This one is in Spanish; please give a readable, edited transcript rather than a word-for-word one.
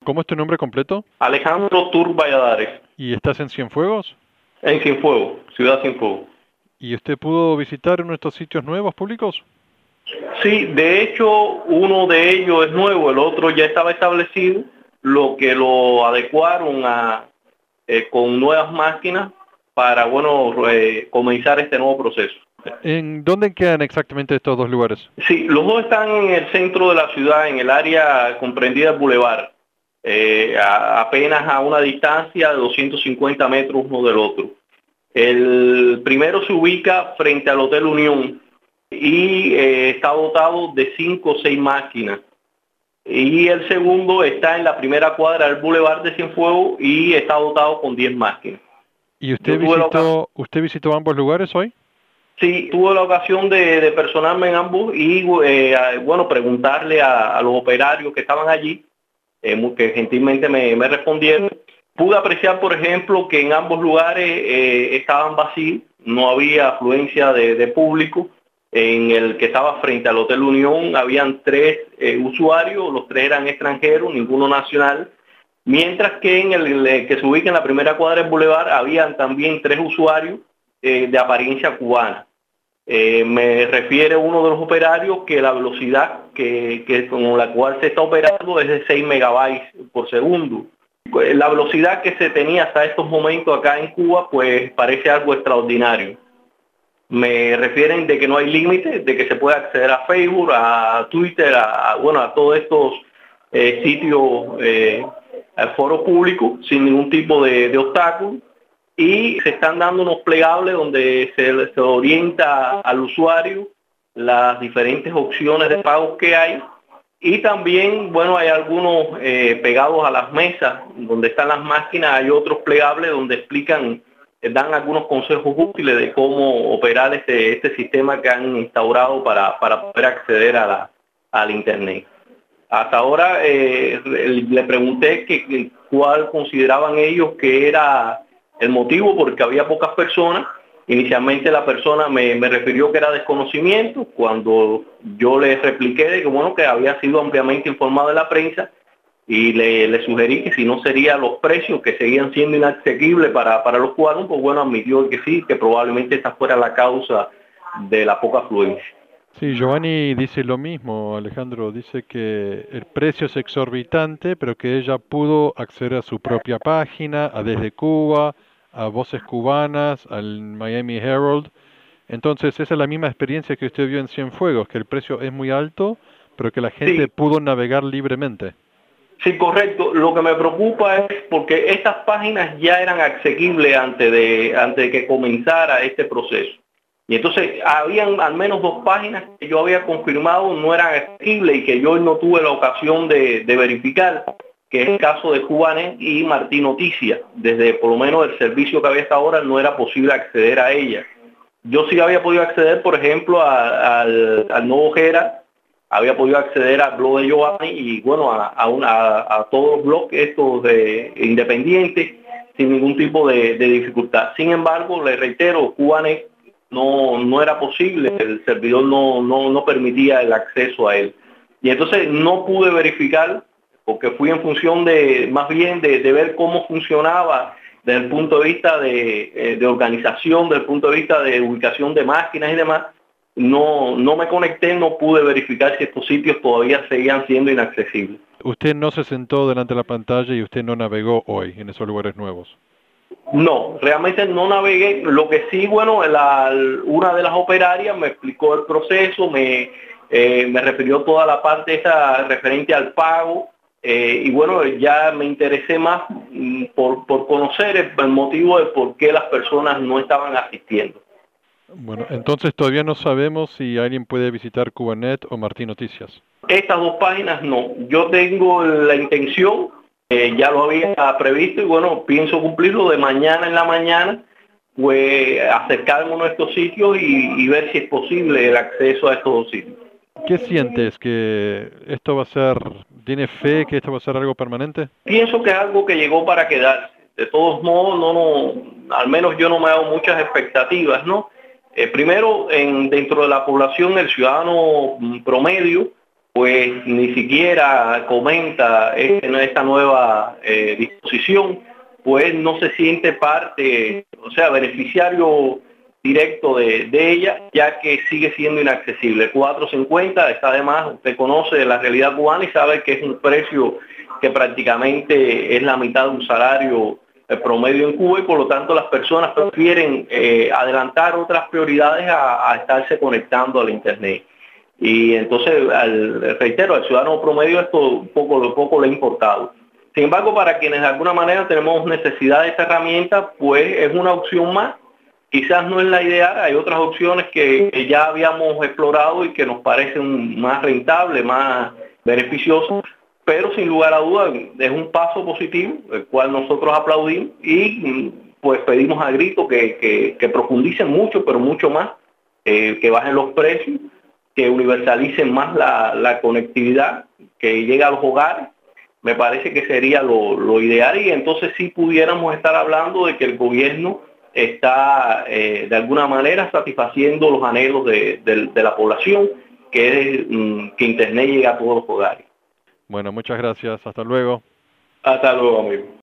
¿Cómo es tu nombre completo? Alejandro Tur Valladares, ¿Y estás en Cienfuegos? en Cienfuegos, Ciudad Cienfuegos. ¿Y usted pudo visitar uno de estos sitios nuevos públicos? Sí, de hecho, uno de ellos es nuevo, el otro ya estaba establecido, lo que lo adecuaron con nuevas máquinas para, bueno, comenzar este nuevo proceso. ¿En dónde quedan exactamente estos dos lugares? Sí, los dos están en el centro de la ciudad, en el área comprendida del Boulevard, apenas a una distancia de 250 metros uno del otro. El primero se ubica frente al Hotel Unión y está dotado de 5 o 6 máquinas. Y el segundo está en la primera cuadra del Boulevard de Cienfuegos y está dotado con 10 máquinas. ¿Y Yo tuve la ocasión, usted visitó ambos lugares hoy? sí, tuve la ocasión de personarme en ambos y bueno, preguntarle a los operarios que estaban allí, que gentilmente me respondieron. Pude apreciar, por ejemplo, que en ambos lugares estaban vacíos, no había afluencia de público. En el que estaba frente al Hotel Unión habían 3 usuarios, los 3 eran extranjeros, ninguno nacional, mientras que en el que se ubica en la primera cuadra del Boulevard habían también 3 usuarios de apariencia cubana. Me refiere uno de los operarios que la velocidad con la cual se está operando es de 6 megabytes por segundo. La velocidad que se tenía hasta estos momentos acá en Cuba pues parece algo extraordinario. Me refieren de que no hay límites, de que se puede acceder a Facebook, a Twitter, bueno, a todos estos sitios, al foro público sin ningún tipo de obstáculo. Y se están dando unos plegables donde se orienta al usuario las diferentes opciones de pagos que hay. Y también, bueno, hay algunos pegados a las mesas donde están las máquinas, hay otros plegables donde explican, dan algunos consejos útiles de cómo operar este sistema que han instaurado para poder acceder al Internet. Hasta ahora le pregunté cuál consideraban ellos que era el motivo porque había pocas personas. Inicialmente la persona me refirió que era desconocimiento, cuando yo le repliqué de que bueno, que había sido ampliamente informado de la prensa y le sugerí que si no serían los precios que seguían siendo inasequibles para los cubanos, pues bueno, admitió que sí, que probablemente esta fuera la causa de la poca afluencia. Sí, Giovanni dice lo mismo, Alejandro, dice que el precio es exorbitante, pero que ella pudo acceder a su propia página, a Desde Cuba, a Voces Cubanas, al Miami Herald. Entonces, esa es la misma experiencia que usted vio en Cienfuegos, que el precio es muy alto, pero que la gente Sí, pudo navegar libremente. sí, correcto. Lo que me preocupa es porque estas páginas ya eran asequibles antes de que comenzara este proceso. Y entonces habían al menos 2 páginas que yo había confirmado no eran asequibles y que yo no tuve la ocasión de verificar, que es el caso de Cubanet y Martín Noticias. Desde por lo menos el servicio que había hasta ahora no era posible acceder a ella. Yo sí había podido acceder, por ejemplo, al Nuevo Gera, había podido acceder al blog de Giovanni y bueno, a todos los blogs estos de independientes sin ningún tipo de dificultad. Sin embargo, le reitero, Cubanet no era posible, el servidor no permitía el acceso a él. Y entonces no pude verificar, porque fui en función más bien de ver cómo funcionaba desde el punto de vista de organización, desde el punto de vista de ubicación de máquinas y demás. No me conecté, no pude verificar si estos sitios todavía seguían siendo inaccesibles. Usted no se sentó delante de la pantalla y usted no navegó hoy en esos lugares nuevos. No, realmente no navegué. Lo que sí, bueno, una de las operarias me explicó el proceso, me refirió toda la parte esa referente al pago. Y bueno, ya me interesé más por conocer el motivo de por qué las personas no estaban asistiendo. Bueno, entonces todavía no sabemos si alguien puede visitar Cubanet o Martín Noticias. Estas 2 páginas no. Yo tengo la intención, ya lo había previsto y bueno, pienso cumplirlo de mañana en la mañana, pues acercarme a uno de estos sitios y ver si es posible el acceso a estos 2 sitios. ¿Qué sientes? ¿Que esto va a ser, tiene fe que esto va a ser algo permanente? Pienso que es algo que llegó para quedarse. De todos modos, al menos yo no me hago muchas expectativas, ¿no? Primero, dentro de la población, el ciudadano promedio, pues ni siquiera comenta esta nueva disposición, pues no se siente parte, o sea, beneficiario directo de ella, ya que sigue siendo inaccesible. 4.50 está de más, usted conoce la realidad cubana y sabe que es un precio que prácticamente es la mitad de un salario promedio en Cuba, y por lo tanto las personas prefieren adelantar otras prioridades a estarse conectando al Internet. Y entonces, reitero, al ciudadano promedio esto poco le ha importado. Sin embargo, para quienes de alguna manera tenemos necesidad de esta herramienta, pues es una opción más. Quizás no es la ideal, hay otras opciones que ya habíamos explorado y que nos parecen más rentables, más beneficiosas, pero sin lugar a dudas es un paso positivo, el cual nosotros aplaudimos y pues pedimos a grito que profundicen mucho, pero mucho más, que bajen los precios, que universalicen más la conectividad, que llegue a los hogares. Me parece que sería lo ideal, y entonces sí pudiéramos estar hablando de que el gobierno está de alguna manera satisfaciendo los anhelos de la población, que es que Internet llegue a todos los hogares. Bueno, muchas gracias. Hasta luego. Hasta luego, amigo.